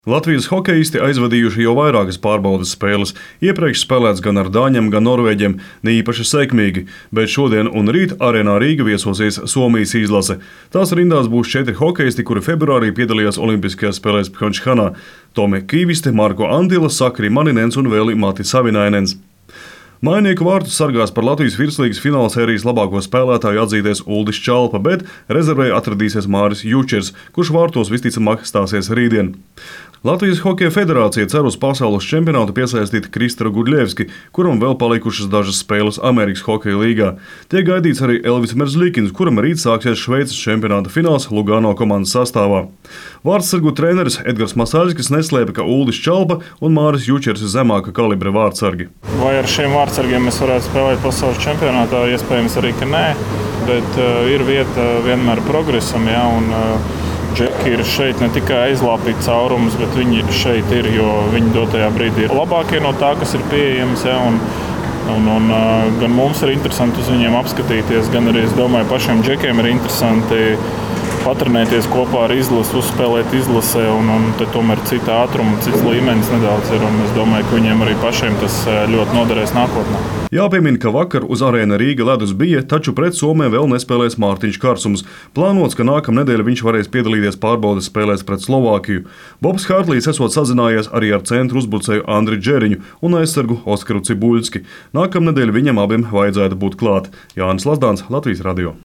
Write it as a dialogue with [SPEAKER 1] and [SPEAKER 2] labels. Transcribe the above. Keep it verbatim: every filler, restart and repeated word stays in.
[SPEAKER 1] Latvijas hokeisti aizvadījuši jau vairākas pārbaudes spēles, iepriekš spēlēts gan ar dāņiem, gan norvēģiem, ne īpaši sekmīgi, bet šodien un rīt Arēnā Rīga viesosies Somijas izlase. Tās rindās būs četri hokeisti, kuri februārī piedalījās Olimpiskajās spēlēs Pjončhanā – Tome Kīviste, Marko Antila, Sakari Maninens un Veli Mati Savinainens. Mainieku vārtus sargās par Latvijas virslīgas finālsērijas labāko spēlētāju atzīties Uldis Čalpa, bet rezervē atradīsies Māris Jučers, kurš vārtos visticamāk stāsies rītdien. Latvijas Hokeja federācija cer uz pasaules čempionātu piesaistīt Kristaru Gudļevski, kuram vēl palikušas dažas spēles Amerikas Hokeja līgā. Tiek gaidīts arī Elvis Merzlikins, kuram rīt sāksies Šveices čempionāta fināls Lugano komandas sastāvā. Vārtsargu treneris Edgars Masaļskis neslēpj, ka Uldis Čalpa un Māris Jučers ir zemāka kalibra vārtsargi.
[SPEAKER 2] Vai ar šiem vārtsargiem mēs varētu spēlēt pasaules čempionātā? Iespējams arī, ka nē, bet uh, ir vieta vienmēr progresam, ja, un uh, džeki ir šeit ne tikai aizlāpīt caurumus, bet viņi šeit ir, jo viņi dotajā brīdī ir labākie no tā, kas ir pieejams, ja, un, un, un uh, gan mums ir interesanti uz viņiem apskatīties, gan arī, es domāju, pašiem džekiem ir interesanti patrenēties kopā ar izlasi, uzspēlēt izlasē, un, un te tomēr cita ātruma, cits līmenis nedaudz ir, un es domāju, ka viņiem arī pašiem tas ļoti noderēs nākotnē.
[SPEAKER 1] Jāpiemina, ka vakar uz Arēna Rīga ledus bija, taču pret Somiju vēl nespēlēs Mārtiņš Karsums. Plānots, ka nākamnedēļ viņš varēs piedalīties pārbaudes spēlēs pret Slovākiju. Bobs Hārtlīs esot sazinājies arī ar centru uzbrucēju Andri Džeriņu un aizsargu Oskaru Cibuļski. Nākamnedēļ viņam abiem vajadzētu būt klāt. Jānis Lazdāns, Latvijas radio.